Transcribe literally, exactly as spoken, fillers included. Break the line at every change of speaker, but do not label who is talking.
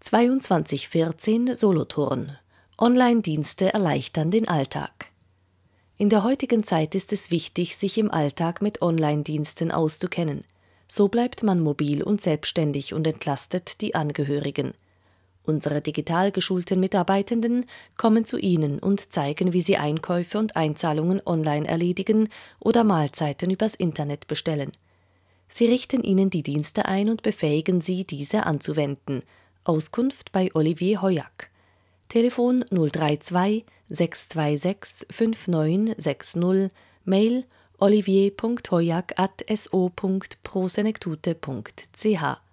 zweiundzwanzig vierzehn Solothurn. Online-Dienste erleichtern den Alltag. In der heutigen Zeit ist es wichtig, sich im Alltag mit Online-Diensten auszukennen. So bleibt man mobil und selbstständig und entlastet die Angehörigen. Unsere digital geschulten Mitarbeitenden kommen zu Ihnen und zeigen, wie Sie Einkäufe und Einzahlungen online erledigen oder Mahlzeiten übers Internet bestellen. Sie richten Ihnen die Dienste ein und befähigen Sie, diese anzuwenden. Auskunft bei Olivier Hoyak. Telefon null drei zwei sechs zwei sechs fünf neun sechs null, Mail olivier punkt hoyak at so punkt prosenektute punkt c h.